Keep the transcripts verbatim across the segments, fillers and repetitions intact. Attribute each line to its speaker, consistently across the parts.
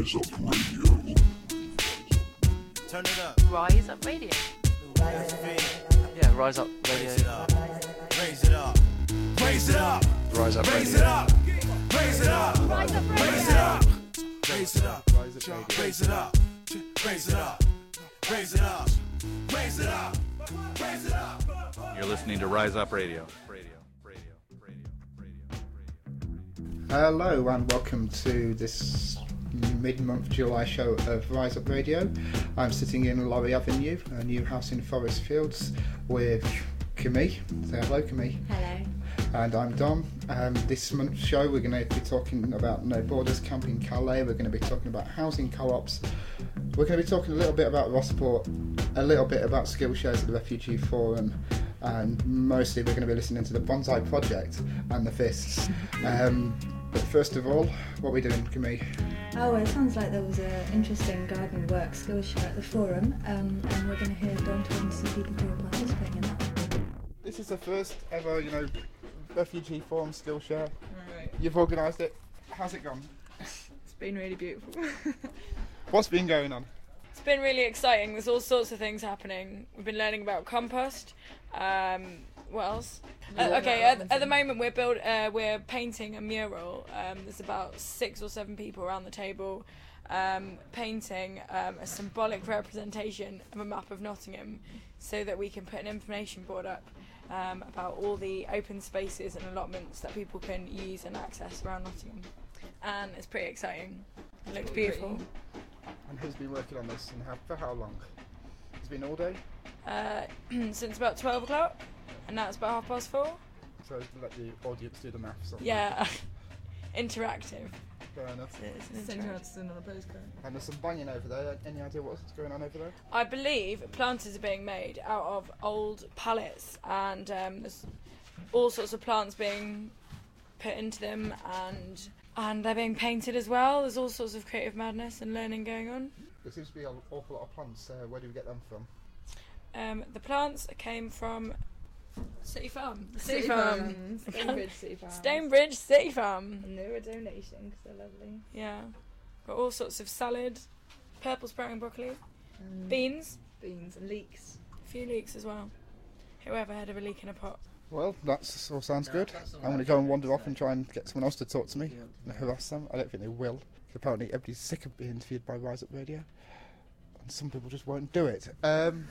Speaker 1: Rise Up Radio.
Speaker 2: Turn it up.
Speaker 3: Rise Up Radio.
Speaker 2: Rise
Speaker 3: Yeah, Rise Up Radio.
Speaker 2: it up. Raise it up. Raise it up.
Speaker 4: Rise Up
Speaker 2: Raise
Speaker 4: Radio.
Speaker 2: it up. Raise it up.
Speaker 5: Rise Up Radio.
Speaker 2: Raise it up. Raise it up.
Speaker 4: Rise Up Radio.
Speaker 2: Raise it up. Raise it up. Raise it up. Raise it up. Raise it up.
Speaker 6: You're listening to Rise Up Radio. Radio, radio, radio, radio, radio.
Speaker 7: Hello and welcome to this mid-month July show of Rise Up Radio. I'm sitting in Laurie Avenue, a new house in Forest Fields, with Camille. Say hello, Camille.
Speaker 5: Hello.
Speaker 7: And I'm Dom. Um, this month's show we're going to be talking about No Borders Camping Calais. We're going to be talking about housing co-ops. We're going to be talking a little bit about Rossport, a little bit about Skillshares at the Refugee Forum, and mostly we're going to be listening to the Bonsai Project and the Fists. Um, but first of all, what are we doing, Camille?
Speaker 5: Oh, it sounds like there was an interesting garden work skills show at the forum, um, and we're going to hear Don talking to some people who are participating in that.
Speaker 7: This is the first ever, you know, Refugee Forum Skillshare.
Speaker 8: Right.
Speaker 7: You've organised it. How's it gone?
Speaker 8: It's been really beautiful.
Speaker 7: What's been going on?
Speaker 9: It's been really exciting. There's all sorts of things happening. We've been learning about compost. Um, what else? Uh, okay, at, at the moment we're build, uh, we're painting a mural. Um, there's about six or seven people around the table um, painting um, a symbolic representation of a map of Nottingham, so that we can put an information board up um, about all the open spaces and allotments that people can use and access around Nottingham. And it's pretty exciting. It looks beautiful.
Speaker 7: And who's been working on this and how, for how long? It's been all day?
Speaker 9: Uh, since about twelve o'clock, and now it's about half past four.
Speaker 7: So let the audience do the maths.
Speaker 9: Yeah, interactive.
Speaker 7: Fair enough.
Speaker 9: It's an
Speaker 8: Send
Speaker 9: interactive.
Speaker 8: Hudson on a postcard.
Speaker 7: And there's some banging over there. Any idea what's going on over there?
Speaker 9: I believe planters are being made out of old pallets, and um, there's all sorts of plants being put into them, and and they're being painted as well. There's all sorts of creative madness and learning going on.
Speaker 7: There seems to be an awful lot of plants. Uh, where do we get them from?
Speaker 9: Um, the plants came from City Farm. The
Speaker 8: City
Speaker 9: City Farm.
Speaker 8: Farm. Stonebridge City Farm.
Speaker 9: Stonebridge City Farm.
Speaker 8: And they were a donation because they're lovely.
Speaker 9: Yeah. Got all sorts of salad, purple sprouting broccoli,
Speaker 8: Mm.
Speaker 9: beans,
Speaker 8: Beans and leeks.
Speaker 9: a few leeks as well. Whoever heard of a leek in a pot?
Speaker 7: Well, that all sounds good. I'm going to go and wander off and try and get someone else to talk to me and harass them. I don't think they will. Apparently everybody's sick of being interviewed by Rise Up Radio. And some people just won't do it. Um,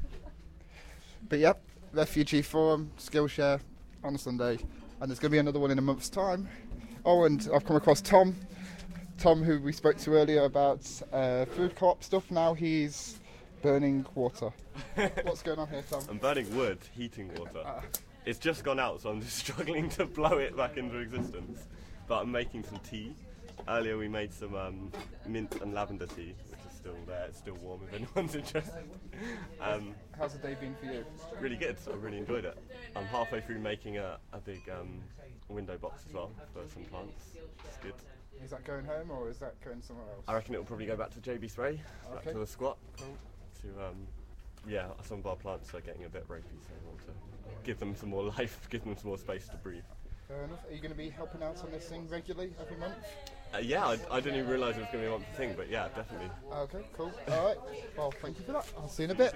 Speaker 7: but yep, Refugee Forum, Skillshare on a Sunday. And there's going to be another one in a month's time. Oh, and I've come across Tom. Tom, who we spoke to earlier about uh, food co-op stuff. Now he's burning water. What's going on here, Tom?
Speaker 10: I'm burning wood, heating water. It's just gone out, so I'm just struggling to blow it back into existence. But I'm making some tea. Earlier we made some um, mint and lavender tea, which is still there. It's still warm if anyone's interested. Um,
Speaker 7: How's the day been for you?
Speaker 10: really good. I really enjoyed it. I'm halfway through making a, a big um, window box as well for some plants. It's good.
Speaker 7: Is that going home or is that going somewhere else?
Speaker 10: I reckon it will probably go back to J B Spray, back
Speaker 7: Okay.
Speaker 10: to the squat. To um, yeah, some of our plants are getting a bit ropey, so I want to give them some more life, give them some more space to breathe.
Speaker 7: Fair enough. Are you going to be helping out on this thing regularly every month?
Speaker 10: Uh, yeah, I, I didn't even realise it was going to be a monthly thing, but yeah, definitely.
Speaker 7: Okay, cool. All right. Well, thank you for that. I'll see you in a bit.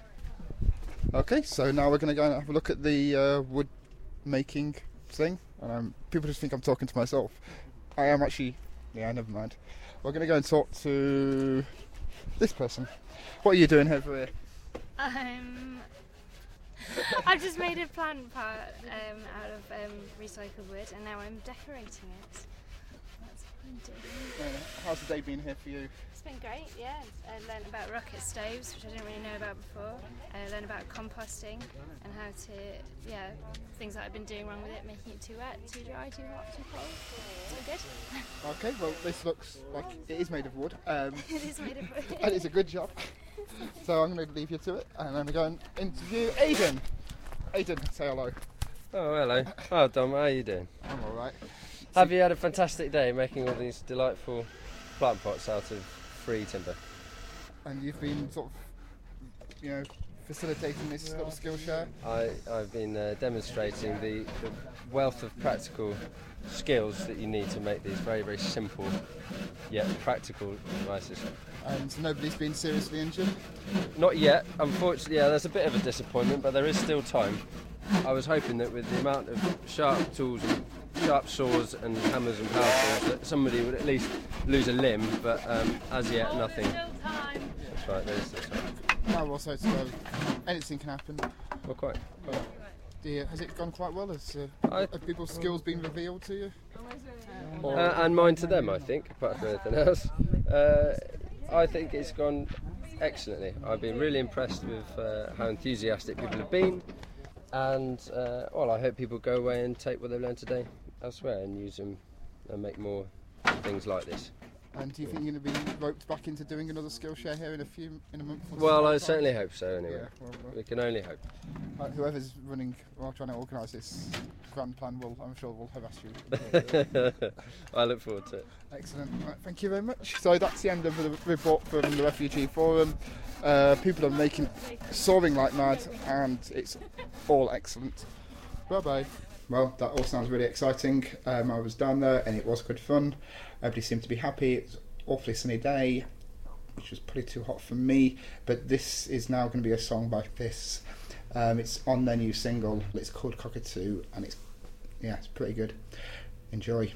Speaker 7: Okay, so now we're going to go and have a look at the uh, wood making thing. And um, people just think I'm talking to myself. I am actually. Yeah, never mind. We're going to go and talk to this person. What are you doing over here?
Speaker 11: Um, I've just made a plant pot um, out of um, recycled wood, and now I'm decorating it. That's what I'm doing.
Speaker 7: Uh, how's the day been here for you?
Speaker 11: It's been great, yeah. I learned about rocket stoves, which I didn't really know about before. I learned about composting and how to, yeah, things that I've been doing wrong with it, making it too wet, too dry, too hot, too cold. It's all good.
Speaker 7: Okay, well, this looks like it is made of wood. Um,
Speaker 11: It is made of wood.
Speaker 7: and it's a good job. So I'm going to leave you to it, and I'm going to go and interview Aidan. Aidan, say hello.
Speaker 4: Oh, hello. Oh, Dom, how are you doing?
Speaker 7: I'm all right.
Speaker 4: Have you had a fantastic day making all these delightful plant pots out of free timber?
Speaker 7: And you've been sort of, you know, facilitating this little Skillshare?
Speaker 4: I, I've been uh, demonstrating the, the wealth of practical skills that you need to make these very, very simple yet practical devices.
Speaker 7: And nobody's been seriously injured?
Speaker 4: Not yet, unfortunately. Yeah, there's a bit of a disappointment, but there is still time. I was hoping that with the amount of sharp tools, and sharp saws and hammers and power tools, that somebody would at least lose a limb, but um, as yet, nothing. That's right, there is still time.
Speaker 7: Now also, so anything can happen.
Speaker 4: Well, quite. quite.
Speaker 7: Do you, has it gone quite well? Has, uh,
Speaker 4: I-
Speaker 7: have people's skills been revealed to you?
Speaker 4: Uh, and mine to them, I think, apart from anything else. Uh, I think it's gone excellently. I've been really impressed with uh, how enthusiastic people have been, and uh, well, I hope people go away and take what they've learned today elsewhere and use them and make more things like this.
Speaker 7: And do you think you're going to be roped back into doing another Skillshare here in a few in a month? Or
Speaker 4: Well,
Speaker 7: so?
Speaker 4: I certainly hope so. Anyway,
Speaker 7: Yeah, well, well.
Speaker 4: we can only hope.
Speaker 7: Uh, whoever's running or trying to organise this grand plan will, I'm sure, will harass you.
Speaker 4: I look forward to it.
Speaker 7: Excellent. Right, thank you very much. So that's the end of the report from the Refugee Forum. Uh, people are making soaring like mad, and it's all excellent. Bye bye. Well, that all sounds really exciting. Um, I was down there, and it was good fun. Everybody seemed to be happy. It was an awfully sunny day, which was probably too hot for me. But this is now going to be a song by This. Um, it's on their new single. It's called Cockatoo, and it's yeah, it's pretty good. Enjoy.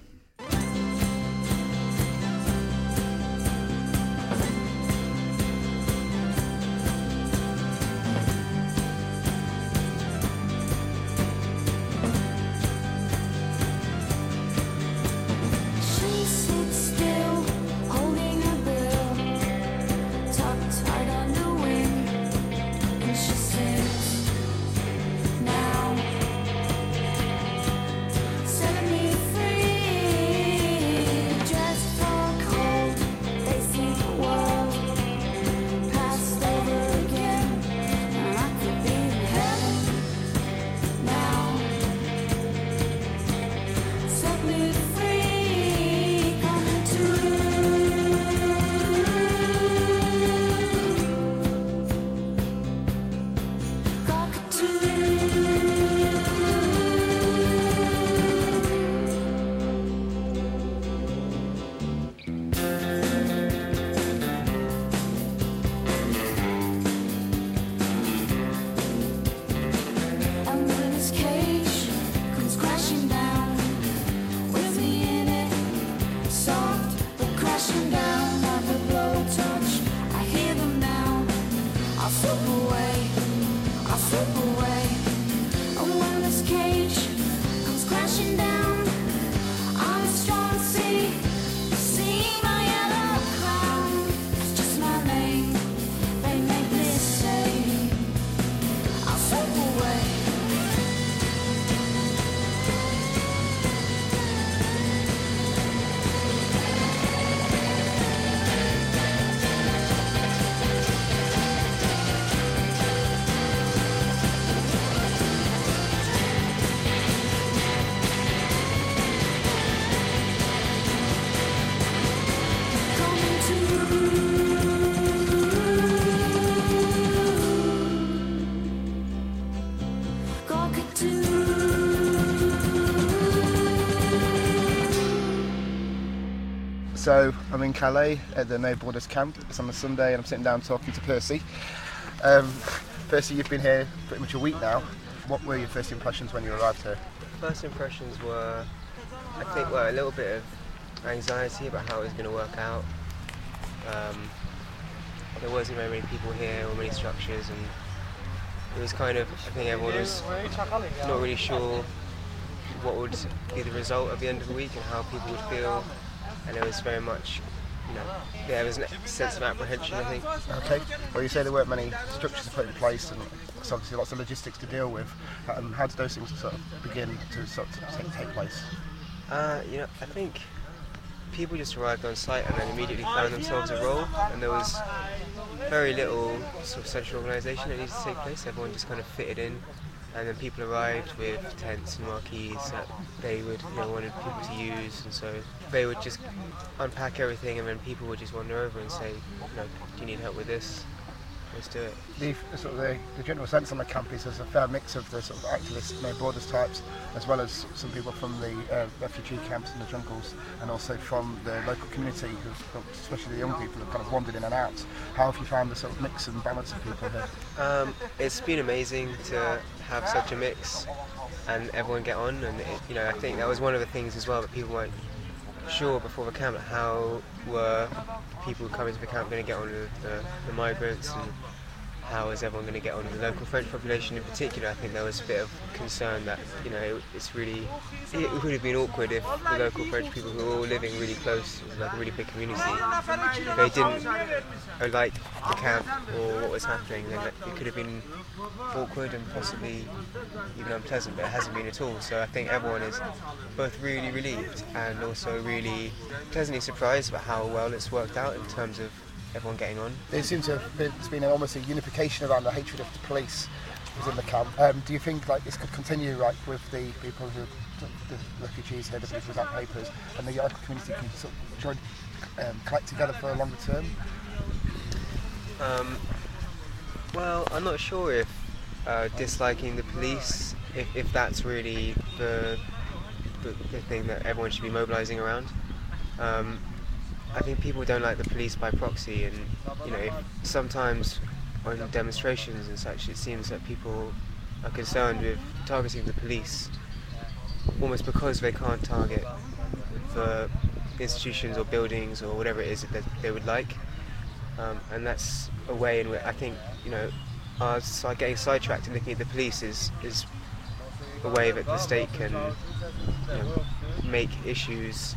Speaker 1: She sits still, holding her bill, tucked tight under wing, and she sings now. Set me free, dressed for cold. They see the world passed over again, and I could be in heaven now. Set me free, coming to and when this cage comes crashing down, with me in it, soft but crashing down like a blow touch. I hear them now. I'll slip away, I'll slip away. And when this cage comes crashing down, I'm strong, see, see my yellow crown. It's just my name, they make me say, I'll slip away. Coming to Cockatoo.
Speaker 7: So I'm in Calais at the No Borders camp. It's on a Sunday, and I'm sitting down talking to Percy. Um, Percy, you've been here pretty much a week now. What were your first impressions when you arrived here?
Speaker 12: First impressions were, I think, well, a little bit of anxiety about how it was going to work out. Um, there wasn't very many people here or many structures, and it was kind of, I think everyone was not really sure what would be the result at the end of the week and how people would feel, and it was very much, you know, yeah, there was a sense of apprehension, I think.
Speaker 7: Okay. Well, you say there weren't many structures to put in place, and there's obviously lots of logistics to deal with. Um, how did those things sort of begin to sort of take, take place?
Speaker 12: Uh, you know, I think people just arrived on site and then immediately found themselves a role, and there was very little sort of central organisation that needed to take place. Everyone just kind of fitted in, and then people arrived with tents and marquees that they would, you know, wanted people to use, and so they would just unpack everything, and then people would just wander over and say, you know, do you need help with this? let's do it.
Speaker 7: The sort of the, the general sense on the camp is there's a fair mix of the sort of activist No Borders types, as well as some people from the uh, refugee camps in the jungles, and also from the local community, who, especially the young people, have kind of wandered in and out. How have you found the sort of mix and balance of people here?
Speaker 12: Um, it's been amazing to have such a mix and everyone get on, and it, you know, I think that was one of the things as well that people weren't sure before the camp, how were people coming to the camp going to get on with the, the migrants, and how is everyone going to get on with the local French population in particular. I think there was a bit of concern that, you know, it's really, it would have been awkward if the local French people who were all living really close, it was like a really big community, they didn't like the camp or what was happening, then it could have been awkward and possibly even unpleasant, but it hasn't been at all. So I think everyone is both really relieved and also really pleasantly surprised about how well it's worked out in terms of everyone getting on.
Speaker 7: There seems to have been, there's been almost a unification around the hatred of the police within the camp. Um, do you think like this could continue, like with the people who, the refugees here, the people without papers, and the local community can sort of join, um, collect together for a longer term?
Speaker 12: Um, well, I'm not sure if uh, disliking the police, if, if that's really the, the the thing that everyone should be mobilising around. Um, I think people don't like the police by proxy, and you know, if sometimes on demonstrations and such, it seems that people are concerned with targeting the police almost because they can't target the institutions or buildings or whatever it is that they would like, um, and that's a way in which I think, you know, our so getting sidetracked and looking at the police is is a way that the state can, you know, make issues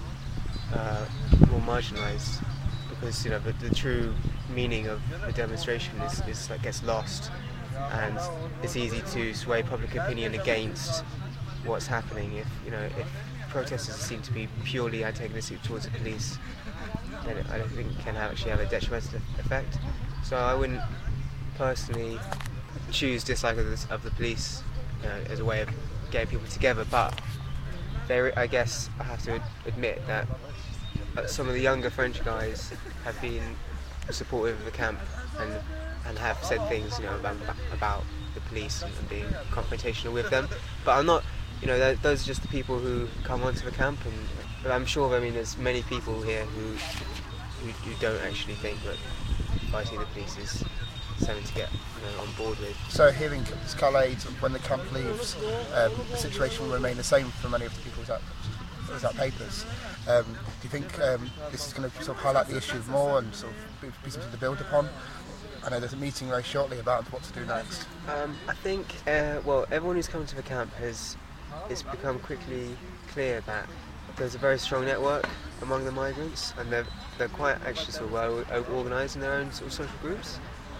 Speaker 12: Uh, more marginalised, because you know the, the true meaning of the demonstration is, is like gets lost, and it's easy to sway public opinion against what's happening. If you know if protesters seem to be purely antagonistic towards the police, then I don't think it can have, actually have a detrimental effect. So I wouldn't personally choose dislike of the, of the police, you know, as a way of getting people together, but there, I guess I have to admit that some of the younger French guys have been supportive of the camp and and have said things, you know, about, about the police and, and being confrontational with them. But I'm not, you know, those are just the people who come onto the camp, and but I'm sure, I mean, there's many people here who who, who don't actually think that fighting the police is something to get, you know, on board with.
Speaker 7: So here in Calais, when the camp leaves, um, the situation will remain the same for many of the people without, without papers. Um, do you think um, this is going to sort of highlight the issue more and sort of be, be something to build upon? I know there's a meeting very shortly about what to do next.
Speaker 12: Um, I think, uh, well, everyone who's come to the camp has, it's become quickly clear that there's a very strong network among the migrants, and they're, they're quite actually sort of well organised in their own sort of social groups.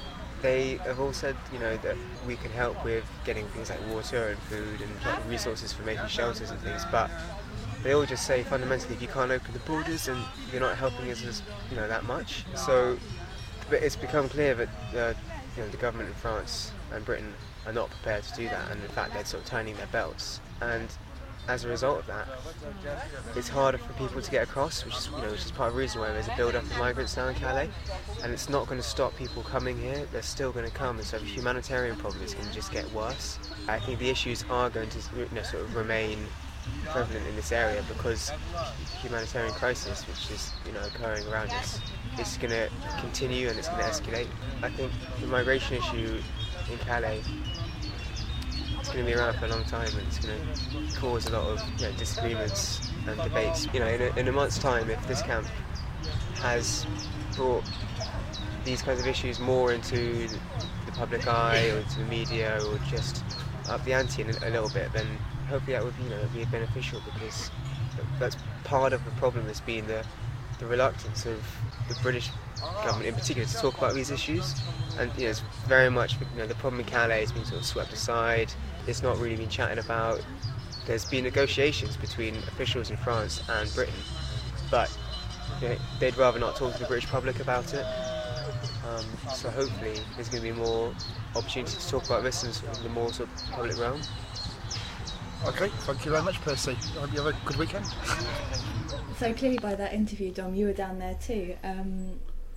Speaker 12: They have all said, you know, that we can help with getting things like water and food and like, resources for making shelters and things, but they all just say fundamentally, if you can't open the borders, then you're not helping us as, you know, that much. So, but it's become clear that uh, you know, the government in France and Britain are not prepared to do that, and in fact they're sort of tightening their belts. And as a result of that, it's harder for people to get across, which is, you know, which is part of the reason why there's a build-up of migrants now in Calais, and it's not going to stop people coming here. They're still going to come, and so the humanitarian problem is going to just get worse. I think the issues are going to, you know, sort of remain prevalent in this area because the humanitarian crisis, which is, you know, occurring around us, is going to continue and it's going to escalate. I think the migration issue in Calais, it's going to be around for a long time, and it's going to cause a lot of, you know, disagreements and debates. You know, in a, in a month's time, if this camp has brought these kinds of issues more into the public eye or into the media, or just up the ante a, a little bit, then hopefully that would, you know, be beneficial, because that's part of the problem has been the the reluctance of the British government in particular to talk about these issues, and you know, it's very much, you know, the problem in Calais has been sort of swept aside. It's not really been chatted about. There's been negotiations between officials in France and Britain, but you know, they'd rather not talk to the British public about it. Um, so hopefully there's going to be more opportunity to talk about this in sort of the more sort of public realm.
Speaker 7: Okay, thank you very much, Percy. I hope you have a good weekend.
Speaker 5: So clearly by that interview, Dom, you were down there too. Um,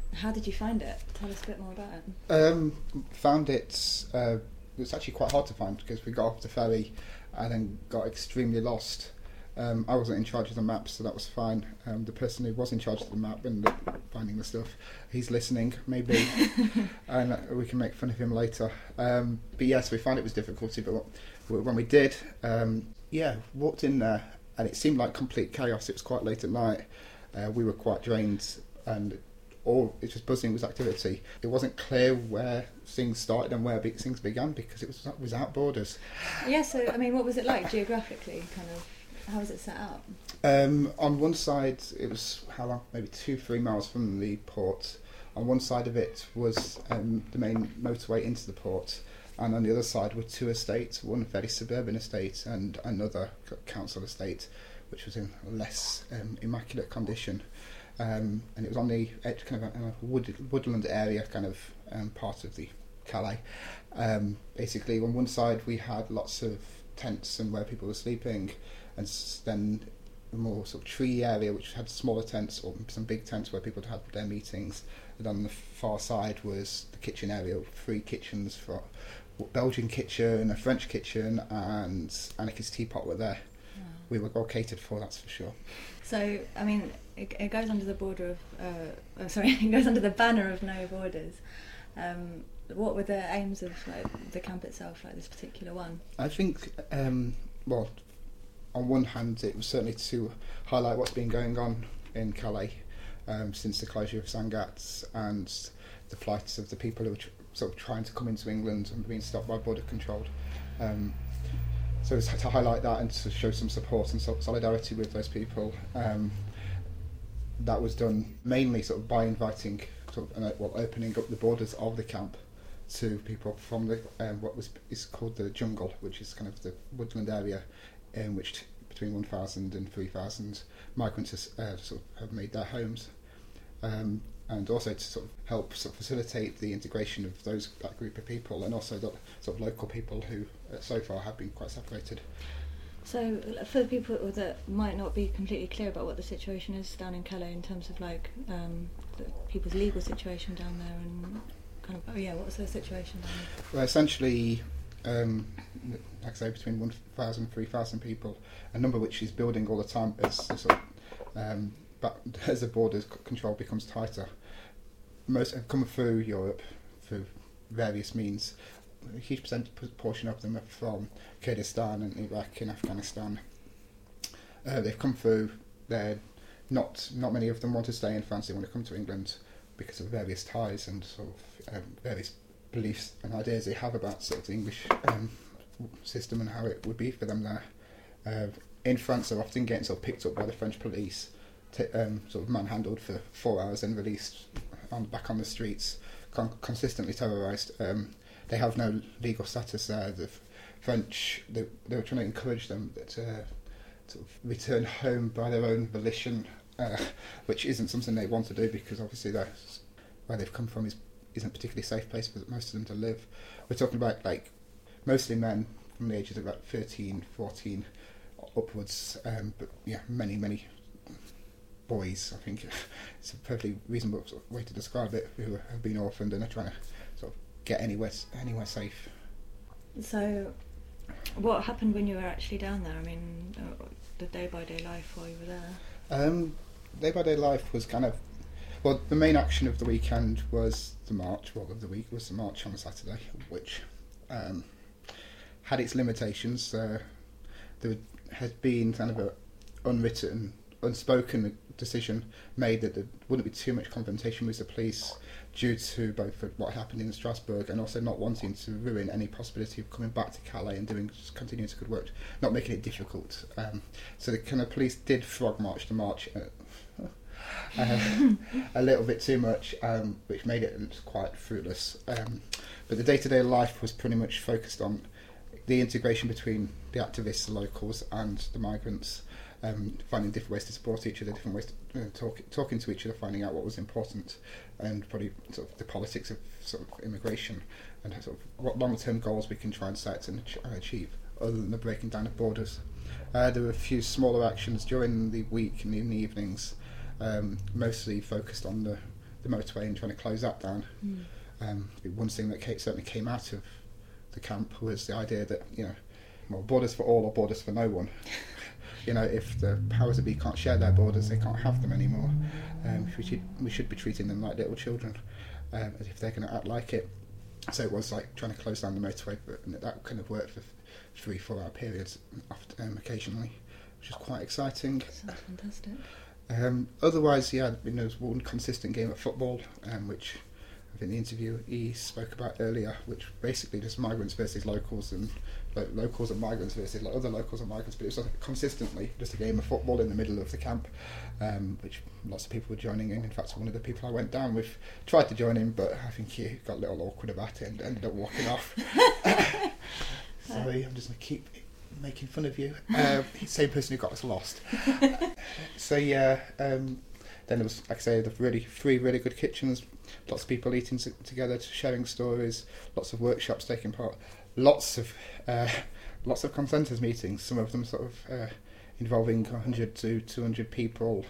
Speaker 5: how did you find it? Tell us a bit more about it.
Speaker 7: Um, found it, uh, it was actually quite hard to find because we got off the ferry and then got extremely lost. Um, I wasn't in charge of the map, so that was fine. Um, the person who was in charge of the map and the, finding the stuff, he's listening, maybe, and we can make fun of him later. Um, but yes, we found it was difficulty, but when we did, um, yeah, walked in there, and it seemed like complete chaos. It was quite late at night. Uh, we were quite drained, and all it was just buzzing with activity. It wasn't clear where things started and where big things began because it was without borders.
Speaker 5: Yeah, so I mean, what was it like geographically? Kind of, how was it set up?
Speaker 7: Um, on one side, it was how long? Maybe two, three miles from the port. On one side of it was um, the main motorway into the port, and on the other side were two estates, one very suburban estate and another council estate, which was in less um, immaculate condition. Um, and it was on the edge, kind of a wood, woodland area, kind of um, part of the Calais. Um, basically, on one side we had lots of tents and where people were sleeping, and s- then a more sort of tree area which had smaller tents or some big tents where people had their meetings. And on the far side was the kitchen area, three kitchens for a Belgian kitchen, a French kitchen, and Anarchist Teapot were there.
Speaker 5: Wow.
Speaker 7: We were well catered for, that's for sure.
Speaker 5: So, I mean, it, it goes under the border of, uh, oh, sorry, it goes under the banner of No Borders. Um, what were the aims of like, the camp itself, like this particular one?
Speaker 7: I think, um, well, on one hand, it was certainly to highlight what's been going on in Calais um, since the closure of Sangatte and the flights of the people who were tr- sort of trying to come into England and being stopped by border control. Um, so it's to highlight that and to show some support and so- solidarity with those people. Um, that was done mainly sort of by inviting, sort of, uh, well, opening up the borders of the camp to people from the um, what was is called the jungle, which is kind of the woodland area in which t- between one thousand and three thousand migrants has, uh, sort of have made their homes, um, and also to sort of help sort of facilitate the integration of those that group of people, and also the sort of local people who uh, so far have been quite separated.
Speaker 5: So, for the people that might not be completely clear about what the situation is down in Calais in terms of like um, the people's legal situation down there and kind of, oh yeah, what's the situation down there?
Speaker 7: Well, essentially, um, like I say, between one thousand and three thousand people, a number which is building all the time as the sort of, um, but as the borders c- control becomes tighter. Most have come through Europe through various means. A huge percent portion of them are from Kurdistan and Iraq and Afghanistan. Uh, they've come through. They're not not many of them want to stay in France. They want to come to England because of various ties and sort of um, various beliefs and ideas they have about sort of the English um, system and how it would be for them there. Uh, in France, they're often getting sort of picked up by the French police, t- um, sort of manhandled for four hours and released on back on the streets, con- consistently terrorised. Um, they have no legal status there. The F- French, they, they were trying to encourage them to uh, sort of return home by their own volition, uh, which isn't something they want to do because obviously that's where they've come from is isn't a particularly safe place for most of them to live. We're talking about like mostly men from the ages of about thirteen, fourteen upwards, um, but yeah, many, many boys. I think it's a perfectly reasonable sort of way to describe it, who have been orphaned and are trying to sort of get anywhere anywhere safe.
Speaker 5: So, what happened when you were actually down there? I mean, uh, the day-by-day life while you were there?
Speaker 7: Um, day-by-day life was kind of, well, the main action of the weekend was the march, well, of the week was the march on Saturday, which um, had its limitations. Uh, there had been kind of a unwritten, unspoken decision made that there wouldn't be too much confrontation with the police due to both what happened in Strasbourg and also not wanting to ruin any possibility of coming back to Calais and doing continuing good work, not making it difficult. Um, so the kind of police did frog march the march uh, uh, a little bit too much, um, which made it quite fruitless. Um, but the day-to-day life was pretty much focused on the integration between the activists, the locals, and the migrants. Um, finding different ways to support each other, different ways to uh, talk, talking to each other, finding out what was important, and probably sort of the politics of sort of immigration and sort of what long-term goals we can try and set and ach- achieve, other than the breaking down of borders. Uh, there were a few smaller actions during the week and in the evenings, um, mostly focused on the the motorway and trying to close that down.
Speaker 5: Mm.
Speaker 7: Um, one thing that came, certainly came out of the camp was the idea that, you know, well, borders for all or borders for no one. You know, if the powers that be can't share their borders, they can't have them anymore. Um, we should we should be treating them like little children, um, as if they're going to act like it. So it was like trying to close down the motorway, but that kind of worked for three, four hour periods often, um, occasionally, which is quite exciting.
Speaker 5: Sounds fantastic.
Speaker 7: Um, otherwise, yeah, you know, there's one consistent game of football, um, which I think the interview he spoke about earlier, which basically just migrants versus locals, and like, locals and migrants versus like, other locals and migrants, but it was like, consistently just a game of football in the middle of the camp, um, which lots of people were joining in. In fact, one of the people I went down with tried to join in, but I think he got a little awkward about it and ended up walking off. Sorry, I'm just going to keep making fun of you. Uh, same person who got us lost. So yeah, um, then there was, like I say, the really three really good kitchens, lots of people eating t- together, sharing stories, lots of workshops taking part, lots of uh, lots of consensus meetings. Some of them sort of uh, involving one hundred to two hundred people,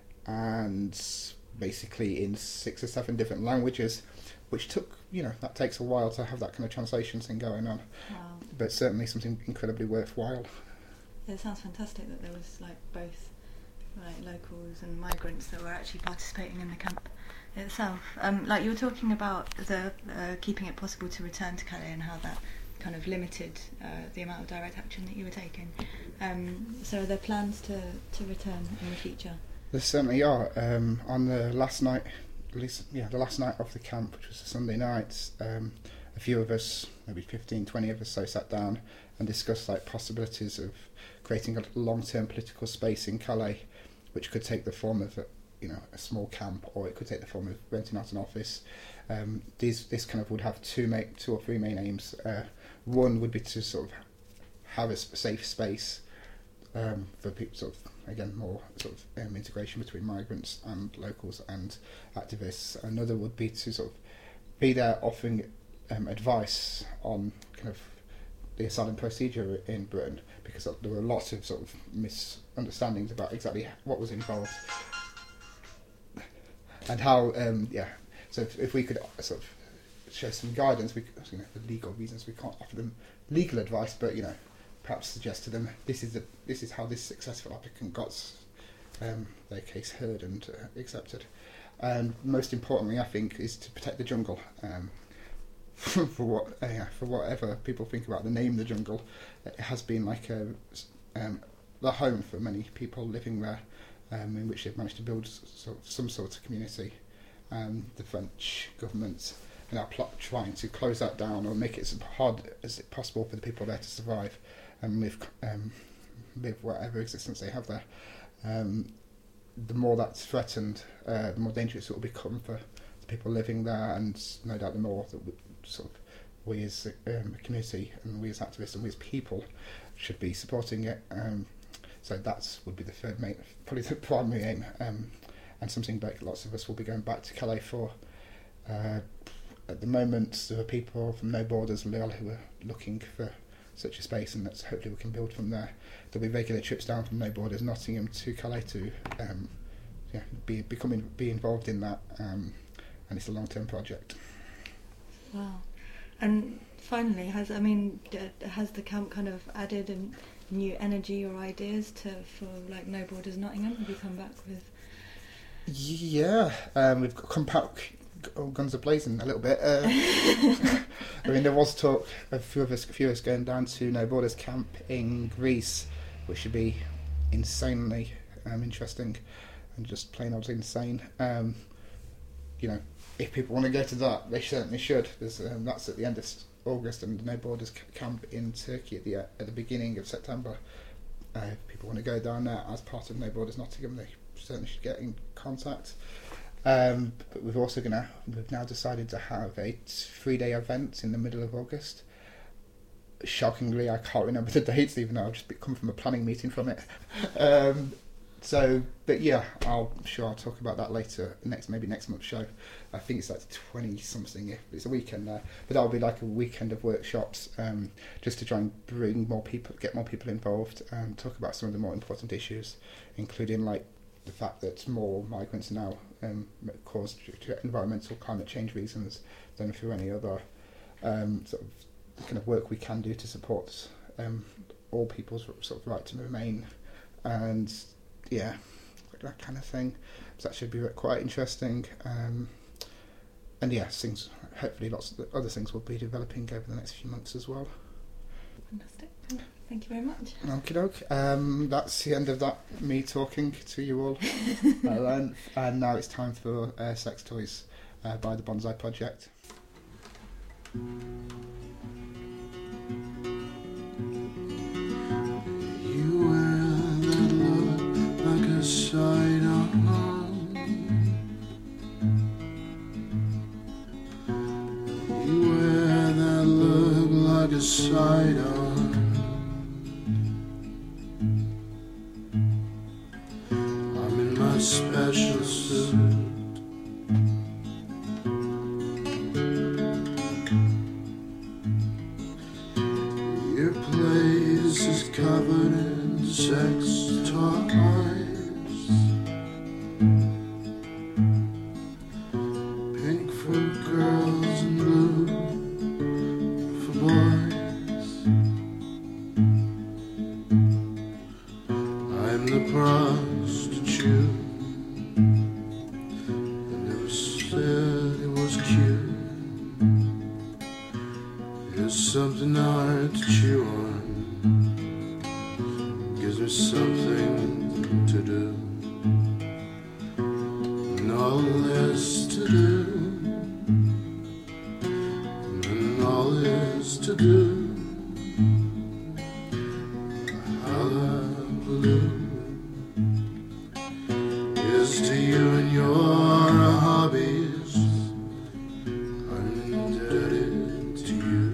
Speaker 7: and basically in six or seven different languages, which took, you know, that takes a while to have that kind of translation thing going on.
Speaker 5: Wow.
Speaker 7: But certainly something incredibly worthwhile.
Speaker 5: It sounds fantastic that there was like both like locals and migrants that were actually participating in the camp itself. Um, like you were talking about the uh, keeping it possible to return to Calais and how that kind of limited uh, the amount of direct action that you were taking. Um, so are there plans to, to return in the future?
Speaker 7: There certainly are. Um, on the last night, at least, yeah, the last night of the camp, which was a Sunday night, um, a few of us, maybe fifteen, twenty of us, so sat down and discussed like possibilities of creating a long-term political space in Calais, which could take the form of a, you know, a small camp, or it could take the form of renting out an office. Um, these, this kind of would have two, main, two or three main aims. Uh, one would be to sort of have a safe space um, for people, sort of, again, more sort of um, integration between migrants and locals and activists. Another would be to sort of be there offering um, advice on kind of the asylum procedure in Britain, because there were lots of sort of misunderstandings about exactly what was involved and how, um, yeah. So if, if we could sort of show some guidance, we, you know, for legal reasons, we can't offer them legal advice, but you know, perhaps suggest to them this is the, this is how this successful applicant got um, their case heard and uh, accepted. And most importantly, I think, is to protect the jungle. Um, for what uh, yeah, for whatever people think about the name the jungle, it has been like a um, the home for many people living there, um, in which they've managed to build sort of some sort of community. Um, the French government are now plot trying to close that down or make it as hard as it possible for the people there to survive and live um, live whatever existence they have there. Um, the more that's threatened, uh, the more dangerous it will become for the people living there, and no doubt the more that we, sort of we as um, a community and we as activists and we as people should be supporting it. Um, so that would be the third main, probably the primary aim, um, and something that lots of us will be going back to Calais for. Uh, at the moment, there are people from No Borders and Lille who are looking for such a space, and that's hopefully we can build from there. There'll be regular trips down from No Borders, Nottingham to Calais to um, yeah, be becoming be involved in that, um, and it's a long-term project.
Speaker 5: Wow. And finally, has I mean, d- has the camp kind of added a new energy or ideas to for like No Borders Nottingham? Have you come back with?
Speaker 7: Yeah, um, we've come back guns are blazing a little bit. Uh, I mean, there was talk of a few of us, a few of us going down to No Borders camp in Greece, which should be insanely um, interesting and just plain old insane. Um, you know, if people want to go to that, they certainly should. There's, um, that's at the end of August, and No Borders camp in Turkey at the uh, at the beginning of September. Uh, if people want to go down there as part of No Borders Nottingham, they certainly should get in contact. Um, but we've also gonna we've now decided to have a three-day event in the middle of August. Shockingly, I can't remember the dates, even though I've just come from a planning meeting from it. um, so, but yeah, I'll I'm sure I'll talk about that later. Next, maybe next month's show. I think it's like twenty something. If it's a weekend there, but that'll be like a weekend of workshops, um, just to try and bring more people, get more people involved, and talk about some of the more important issues, including like the fact that more migrants now um, caused due to environmental climate change reasons than through any other um, sort of kind of work we can do to support um, all people's sort of right to remain, and yeah, that kind of thing. So that should be quite interesting. Um, and yes, yeah, things, hopefully lots of other things will be developing over the next few months as well.
Speaker 5: Fantastic. Thank you very much.
Speaker 7: Okie doke. Um, that's the end of that, me talking to you all at length. And now it's time for uh, Sex Toys uh, by the Bonsai Project.
Speaker 2: You wear that look like a sidearm. You wear that look like a sidearm. I'm in my special suit. Your place is covered in sex toys. Pink for girls and blue for boys. I'm the prostitute. I never said it was cute. It's something hard to chew on. Gives me something to do. And all there's to do. And all there's to do. Hallelujah. Is to you and your hobbies. I'm indebted to you.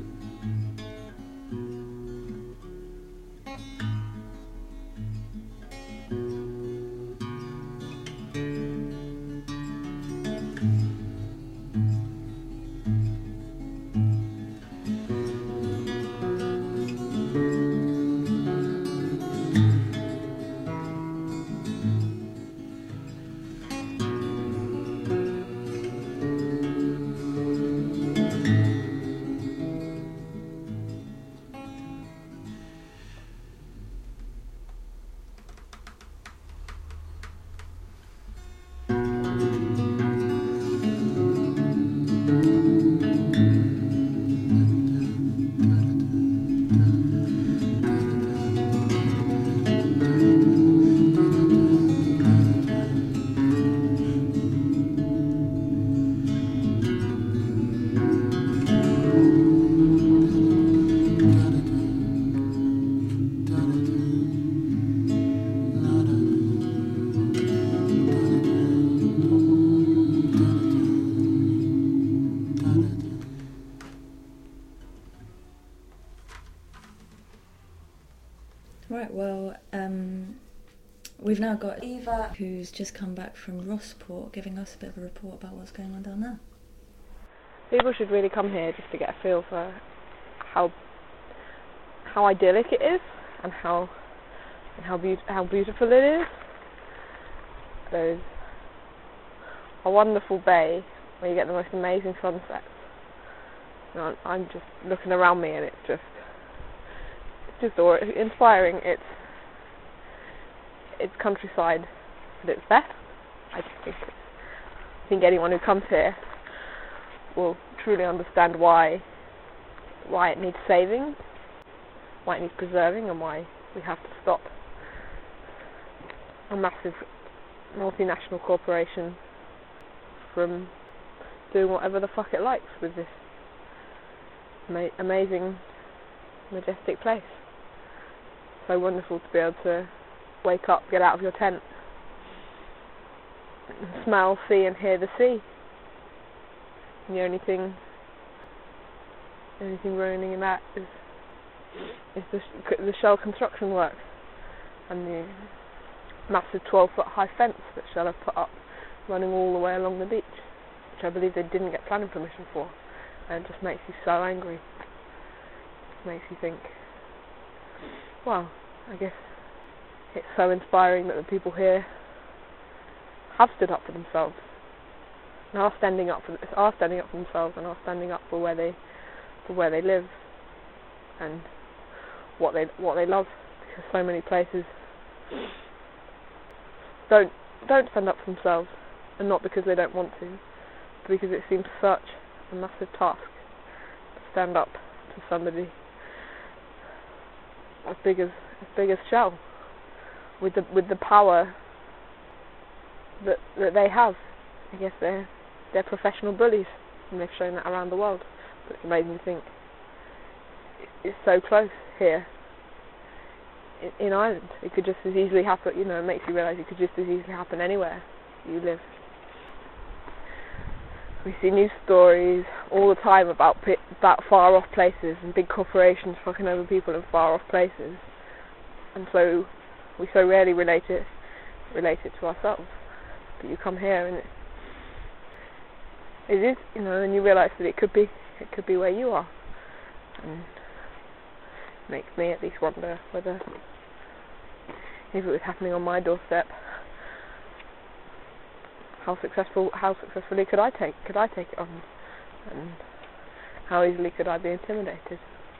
Speaker 5: Right, well, um, we've now got Eva, who's just come back from Rossport, giving us a bit of a report about what's going on down there.
Speaker 13: People should really come here just to get a feel for how how idyllic it is and how and how be- how beautiful it is. There's a wonderful bay where you get the most amazing sunsets. You know, I'm just looking around me and it's just it's just awe- inspiring. It's it's countryside at its best. I just think it's, I think anyone who comes here will truly understand why why it needs saving, why it needs preserving, and why we have to stop a massive multinational corporation from doing whatever the fuck it likes with this ma- amazing, majestic place. So wonderful to be able to wake up, get out of your tent, and smell, see and hear the sea. And the only thing, the only thing ruining in that is is the, sh- the shell construction work and the massive twelve foot high fence that Shell have put up running all the way along the beach, which I believe they didn't get planning permission for, and it just makes you so angry. It makes you think, well, I guess it's so inspiring that the people here have stood up for themselves, and are standing up for are standing up for themselves, and are standing up for where they for where they live, and what they what they love. Because so many places don't don't stand up for themselves, and not because they don't want to, but because it seems such a massive task to stand up to somebody as big as as big as Shell, with the with the power that that they have. I guess they're they're professional bullies, and they've shown that around the world. But it's amazing to think it's so close here in, in Ireland. It could just as easily happen. You know, it makes you realise it could just as easily happen anywhere you live. We see news stories all the time about about far off places and big corporations fucking over people in far off places, and so we so rarely relate it relate it to ourselves. But you come here and it, it is, you know, and you realise that it could be it could be where you are, and it makes me at least wonder whether if it was happening on my doorstep, how successful how successfully could I take could I take it on, and how easily could I be intimidated.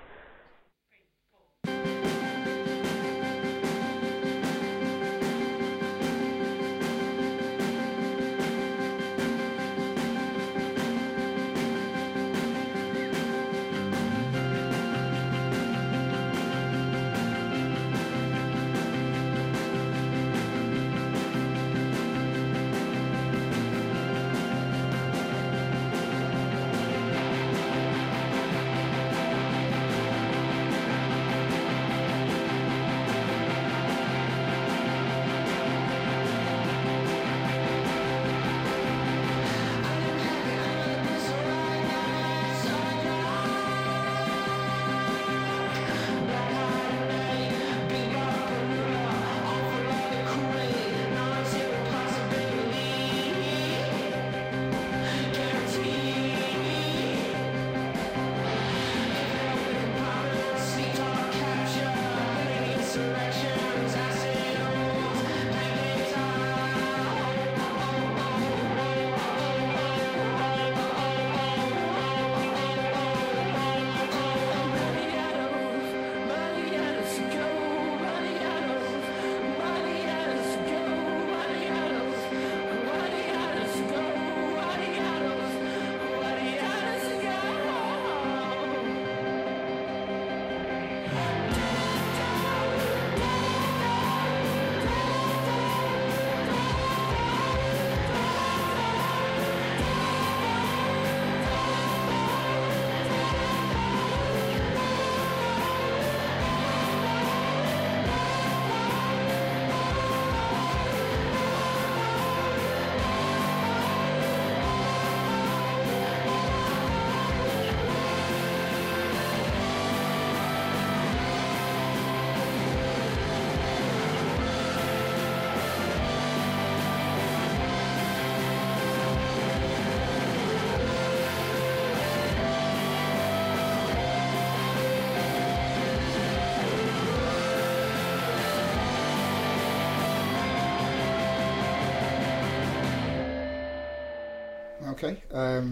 Speaker 7: Okay. Um,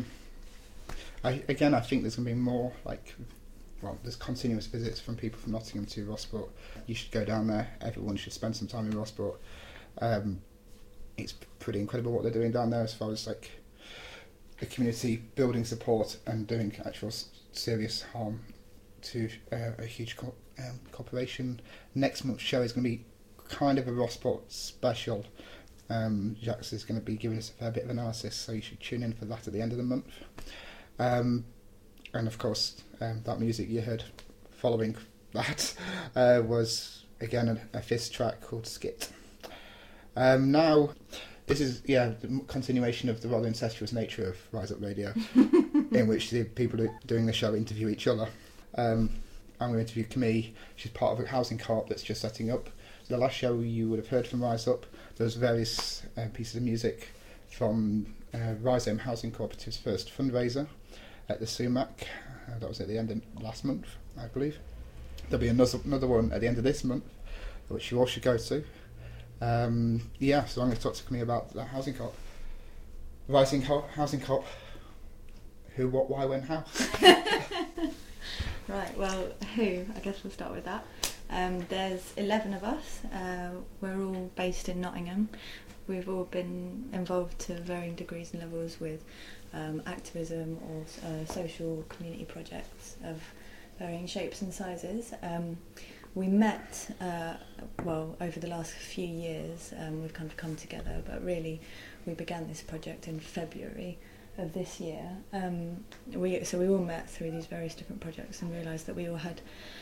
Speaker 7: I, again, I think there's going to be more, like, well, there's continuous visits from people from Nottingham to Rossport. You should go down there. Everyone should spend some time in Rossport. Um, it's pretty incredible what they're doing down there as far as, like, the community building support and doing actual s- serious harm to uh, a huge co- um, corporation. Next month's show is going to be kind of a Rossport special. Um, Jax is going to be giving us a fair bit of analysis, so you should tune in for that at the end of the month. Um, and of course, um, that music you heard following that uh, was again a, a Fizz track called Skit. Um, now, this is yeah the continuation of the rather incestuous nature of Rise Up Radio, in which the people who are doing the show interview each other. Um, I'm going to interview Camille. She's part of a housing co-op that's just setting up. The last show you would have heard from Rise Up, there was various uh, pieces of music from uh, Rhizome Housing Cooperative's first fundraiser at the Sumac. Uh, that was at the end of last month, I believe. There'll be another another one at the end of this month, which you all should go to. Um, yeah, so I'm going to talk to me about the housing co-op. Rising co- housing co-op. Who, what, why, when, how?
Speaker 5: Right, well, who? I guess we'll start with that. Um, there's eleven of us. Uh, we're all based in Nottingham. We've all been involved to varying degrees and levels with um, activism or uh, social community projects of varying shapes and sizes. Um, we met, uh, well, over the last few years, um, we've kind of come together, but really we began this project in February of this year. Um, we so we all met through these various different projects and realised that we all had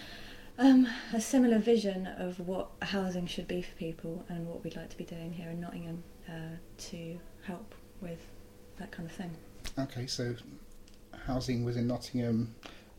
Speaker 5: um, a similar vision of what housing should be for people and what we'd like to be doing here in Nottingham uh, to help with that kind of thing.
Speaker 7: Okay, so housing within Nottingham,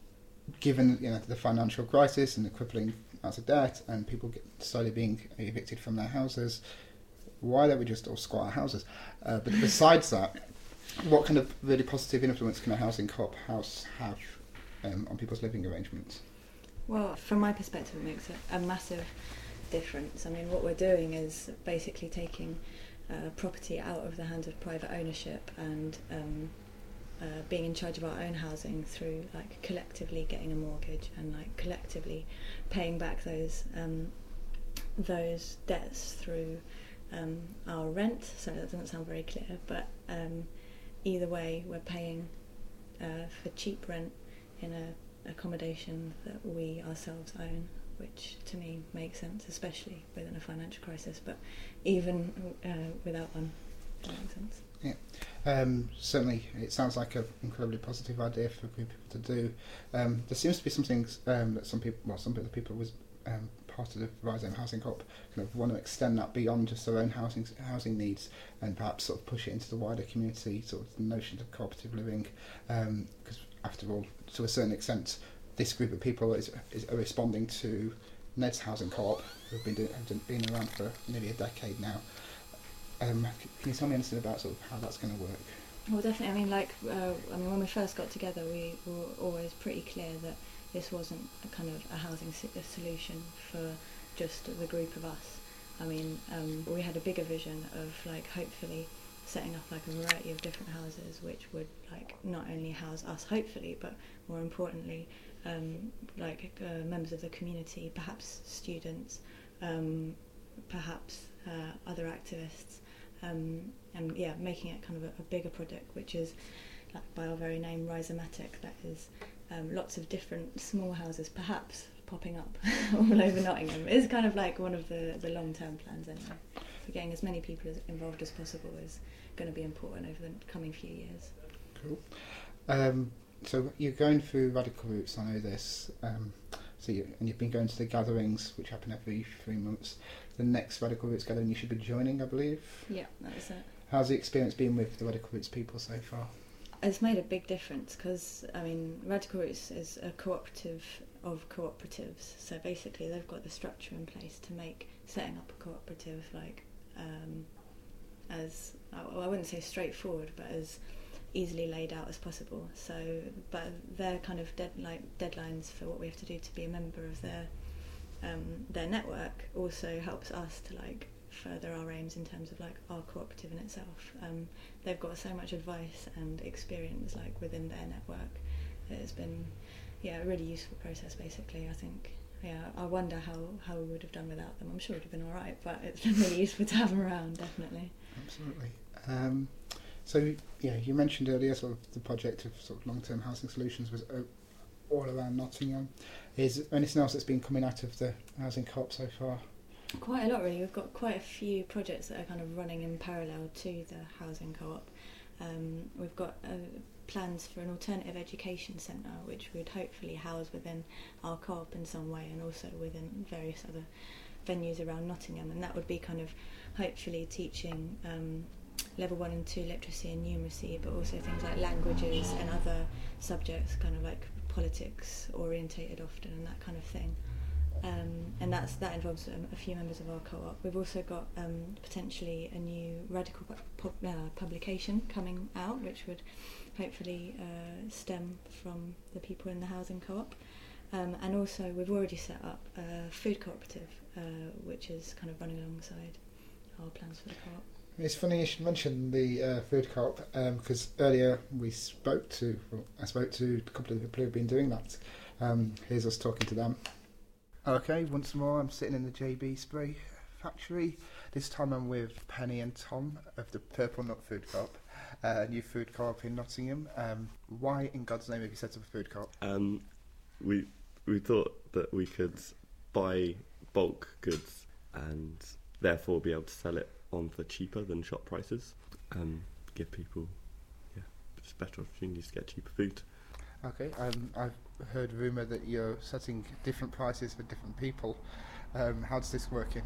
Speaker 7: given you know the financial crisis and the crippling amounts of debt and people get slowly being evicted from their houses, why don't we just all squat our houses? Uh, but besides that, what kind of really positive influence can a housing co-op house have um, on people's living arrangements?
Speaker 5: Well, from my perspective, it makes a, a massive difference. I mean, what we're doing is basically taking uh, property out of the hands of private ownership and um, uh, being in charge of our own housing through, like, collectively getting a mortgage and, like, collectively paying back those um, those debts through um, our rent. So that doesn't sound very clear, but um, either way, we're paying uh, for cheap rent in a accommodation that we ourselves own, which to me makes sense, especially within a financial crisis, but even uh, without one, that makes sense.
Speaker 7: Yeah, um, certainly it sounds like an incredibly positive idea for a group of people to do. Um, there seems to be some things um, that some people, well, some of the people was um, part of the Rising Housing Co-op kind of want to extend that beyond just their own housing housing needs and perhaps sort of push it into the wider community, sort of the notion of cooperative living, because um, after all, to a certain extent, this group of people is, is are responding to Ned's Housing Co-op, who've been doing, have been around for nearly a decade now. Um, can you tell me anything about sort of how that's going to work?
Speaker 5: Well, definitely. I mean, like, uh, I mean, when we first got together, we were always pretty clear that this wasn't a kind of a housing si- a solution for just the group of us. I mean, um, we had a bigger vision of, like, hopefully setting up like a variety of different houses which would, like, not only house us hopefully, but more importantly um, like uh, members of the community, perhaps students, um, perhaps uh, other activists, um, and yeah, making it kind of a, a bigger project, which is, like, by our very name, Rhizomatic. That is um, lots of different small houses perhaps popping up all over Nottingham. It's kind of like one of the, the long-term plans anyway. So getting as many people as involved as possible is going to be important over the coming few years.
Speaker 7: Cool. Um, so you're going through Radical Roots, I know this. Um, so you, and you've been going to the gatherings, which happen every three months. The next Radical Roots gathering you should be joining, I believe.
Speaker 5: Yeah, that is it.
Speaker 7: How's the experience been with the Radical Roots people so far?
Speaker 5: It's made a big difference because, I mean, Radical Roots is a cooperative of cooperatives. So basically they've got the structure in place to make setting up a cooperative, like, um, as, well, I wouldn't say straightforward, but as easily laid out as possible. So, but their kind of dead, like deadlines for what we have to do to be a member of their um, their network also helps us to, like, further our aims in terms of, like, our cooperative in itself. Um, they've got so much advice and experience, like, within their network. It's been, yeah, a really useful process. Basically, I think. Yeah, I wonder how, how we would have done without them. I'm sure it would have been all right, but it's been really useful to have them around, definitely.
Speaker 7: Absolutely. Um, so, yeah, you mentioned earlier sort of the project of sort of long-term housing solutions was uh, all around Nottingham. Is there anything else that's been coming out of the housing co-op so far?
Speaker 5: Quite a lot, really. We've got quite a few projects that are kind of running in parallel to the housing co-op. Um, we've got uh, plans for an alternative education centre, which would hopefully house within our co-op in some way, and also within various other venues around Nottingham. And that would be kind of hopefully teaching um, level one and two literacy and numeracy, but also things like languages and other subjects, kind of like politics orientated often, and that kind of thing. Um, and that's that involves um, a few members of our co-op. We've also got um, potentially a new radical pu- uh, publication coming out, which would hopefully uh, stem from the people in the housing co-op. Um, and also we've already set up a food cooperative, uh, which is kind of running alongside our plans for the co-op.
Speaker 7: It's funny you should mention the uh, food co-op because um, earlier we spoke to, well, I spoke to a couple of people who've been doing that. Um, here's us talking to them. Okay, once more I'm sitting in the J B Spray factory. This time I'm with Penny and Tom of the Purple Nut Food Co-op, uh, a new food co-op in Nottingham. Um, why in God's name have you set up a food co-op?
Speaker 10: Um, we we thought that we could buy bulk goods and therefore be able to sell it on for cheaper than shop prices, and give people yeah just better opportunities to get cheaper food.
Speaker 7: Okay, um, I've heard rumour that you're setting different prices for different people. Um, how does this work in?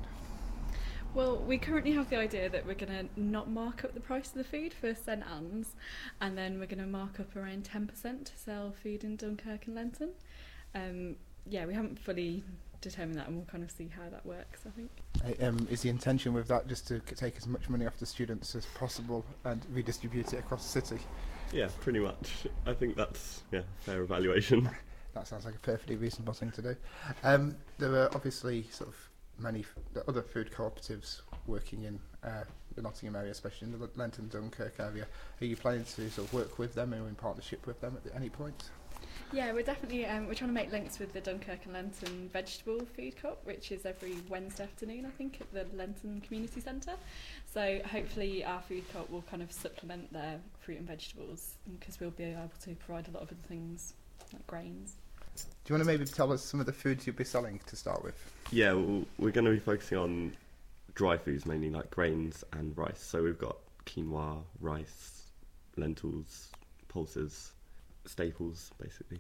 Speaker 14: Well, we currently have the idea that we're going to not mark up the price of the food for St Anne's, and then we're going to mark up around ten percent to sell food in Dunkirk and Lenton. Um, yeah, we haven't fully determined that, and we'll kind of see how that works, I think.
Speaker 7: Uh, um, is the intention with that just to c- take as much money off the students as possible and redistribute it across the city?
Speaker 10: Yeah, pretty much. I think that's yeah fair evaluation.
Speaker 7: That sounds like a perfectly reasonable thing to do. Um, there are obviously sort of many f- the other food cooperatives working in uh, the Nottingham area, especially in the L- Lenton Dunkirk area. Are you planning to sort of work with them or in partnership with them at any point?
Speaker 14: Yeah, we're definitely um, we're trying to make links with the Dunkirk and Lenton Vegetable Food Co-op, which is every Wednesday afternoon, I think, at the Lenton Community Centre. So hopefully our food co-op will kind of supplement their fruit and vegetables, because we'll be able to provide a lot of other things like grains.
Speaker 7: Do you want to maybe tell us some of the foods you'll be selling to start with?
Speaker 10: Yeah, well, we're going to be focusing on dry foods mainly, like grains and rice. So we've got quinoa, rice, lentils, pulses, staples basically.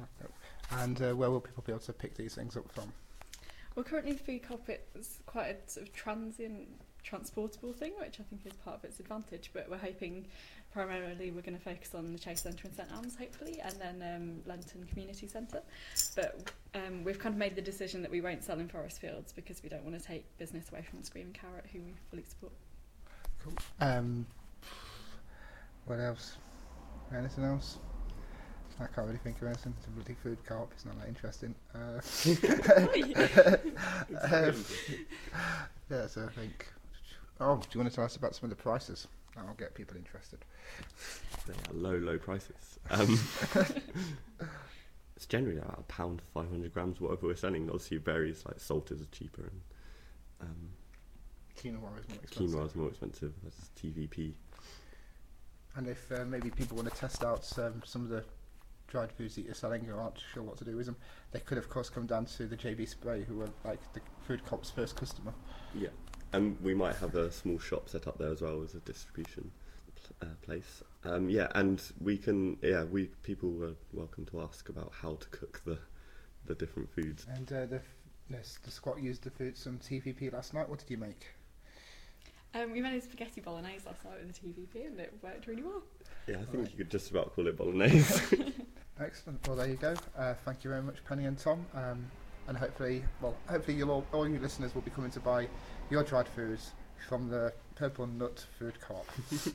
Speaker 7: And uh, where will people be able to pick these things up from?
Speaker 14: Well, currently the food co-op is quite a sort of transient, transportable thing, which I think is part of its advantage, but we're hoping primarily we're going to focus on the Chase Centre in St Anne's, hopefully, and then um, Lenton Community Centre. But um, we've kind of made the decision that we won't sell in Forest Fields because we don't want to take business away from Screaming Carrot, who we fully support.
Speaker 7: Cool. Um, what else? Anything else? I can't really think of anything. It's a bloody food co-op. It's not that interesting. Uh, um, yeah, so I think... Oh, do you want to tell us about some of the prices? That'll get people interested.
Speaker 10: They are low, low prices. Um, it's generally about a pound five hundred grams, whatever we're selling. Obviously, it varies. Like salt is cheaper, and um,
Speaker 7: quinoa is more expensive.
Speaker 10: Quinoa is more expensive. That's T V P.
Speaker 7: And if uh, maybe people want to test out um, some of the dried foods that you're selling or aren't sure what to do with them, they could of course come down to the J B Spray, who are like the food co-op's first customer.
Speaker 10: Yeah, and we might have a small shop set up there as well as a distribution uh, place. Um, yeah, and we can. Yeah, we people are welcome to ask about how to cook the the different foods.
Speaker 7: And uh, the yes, the squad used the food some T V P last night. What did you make?
Speaker 14: Um, we made spaghetti bolognese last night with the T V P, and it worked really well.
Speaker 10: Yeah, I think right. You could just about call it bolognese.
Speaker 7: Excellent. Well, there you go. Uh, thank you very much, Penny and Tom. Um, and hopefully, well, hopefully you'll all, all you listeners will be coming to buy your dried foods from the Purple Nut Food Co-op.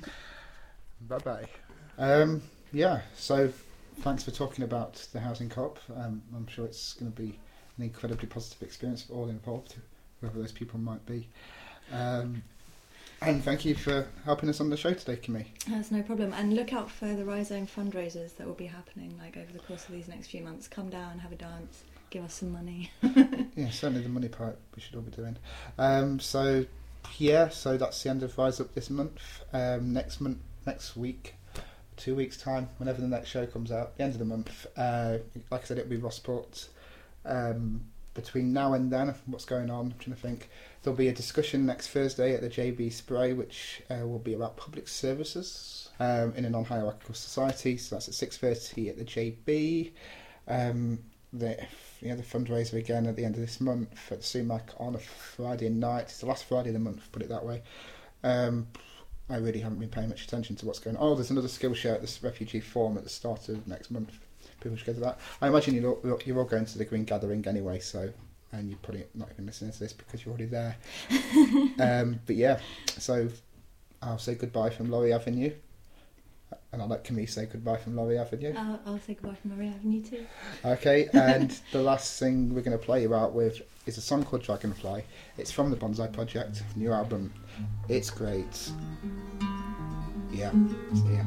Speaker 7: Bye bye. Um, yeah. So, thanks for talking about the housing co-op. Um, I'm sure it's going to be an incredibly positive experience for all involved, whoever those people might be. Um, And thank you for helping us on the show today, Kimmy.
Speaker 5: That's no problem. And look out for the Rhizome fundraisers that will be happening like over the course of these next few months. Come down, have a dance, give us some money.
Speaker 7: Yeah, certainly the money part we should all be doing. Um, so, yeah, so that's the end of Rise Up this month. Um, next month, next week, two weeks' time, whenever the next show comes out, the end of the month, uh, like I said, it'll be Rossport. Um, between now and then, what's going on, I'm trying to think. There'll be a discussion next Thursday at the J B Spray, which uh, will be about public services um, in a non-hierarchical society. So that's at six thirty at the J B. Um, the you know, the fundraiser again at the end of this month at Sumac on a Friday night. It's the last Friday of the month, put it that way. Um, I really haven't been paying much attention to what's going on. Oh, there's another Skillshare at this refugee forum at the start of next month. People should go to that. I imagine you're all, you're all going to the Green Gathering anyway, so... and you're probably not even listening to this because you're already there. um, but yeah, so I'll say goodbye from Laurie Avenue, and I'll let Camille say goodbye from Laurie Avenue.
Speaker 5: I'll, I'll say goodbye from Laurie Avenue too.
Speaker 7: Okay, and the last thing we're going to play you out with It's a song called Dragonfly. It's from the Bonsai Project, new album. It's great. Yeah, yeah.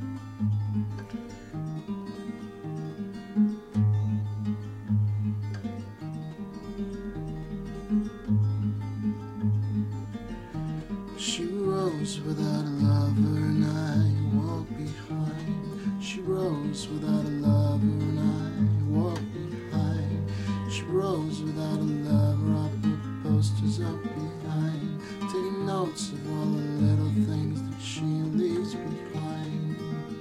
Speaker 15: She rose without a lover and I walk behind. She rose without a lover and I walk behind. She rose without a lover, I put posters up behind, taking notes of all the little things that she leaves behind.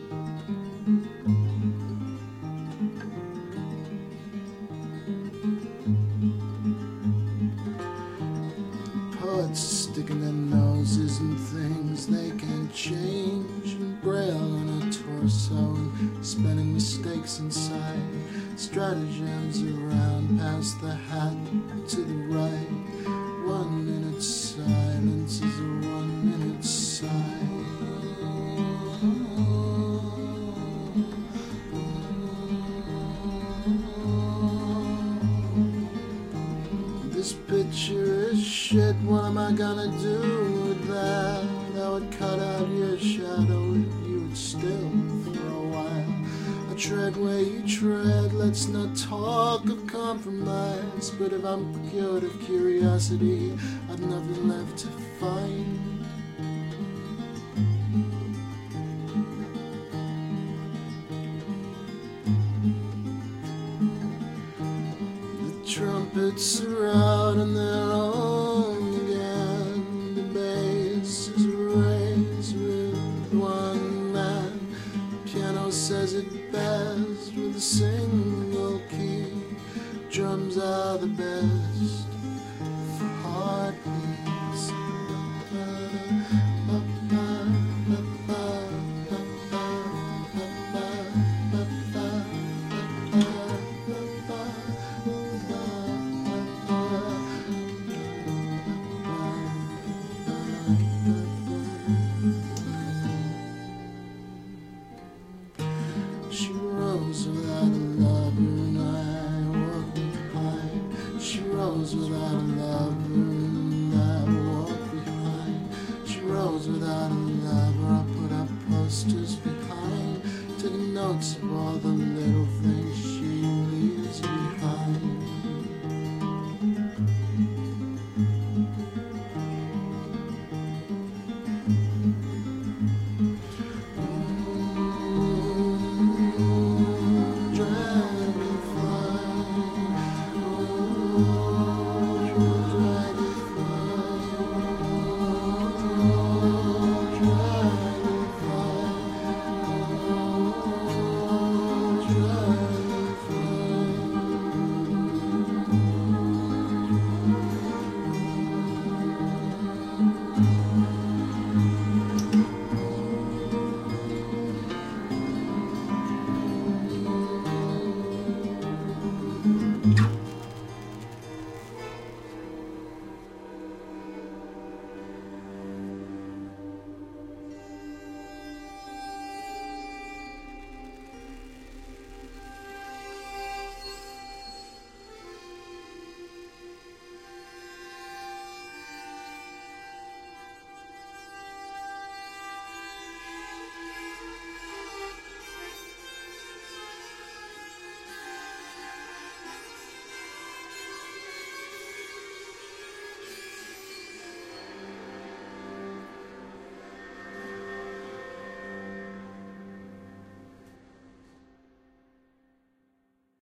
Speaker 15: Poets sticking their noses in things they can't change, and braille on her torso and spelling mistakes inside, stratagems around past the hat to the right. One minute silence is a one minute sigh. This picture is shit, what am I gonna do with that? I would cut out your shadow if you would still for a while. I tread where you tread, let's not talk of compromise. But if I'm cured of curiosity, I've nothing left to find. The trumpets are out on their own again. The bass is raised with one man. The piano says it best with a single key. Drums are the best for heartbeats. She rose without a lover and I walk behind. She rose without a lover and I walk behind. She rose without a lover, I put up posters behind, taking notes of all the little things she leaves behind.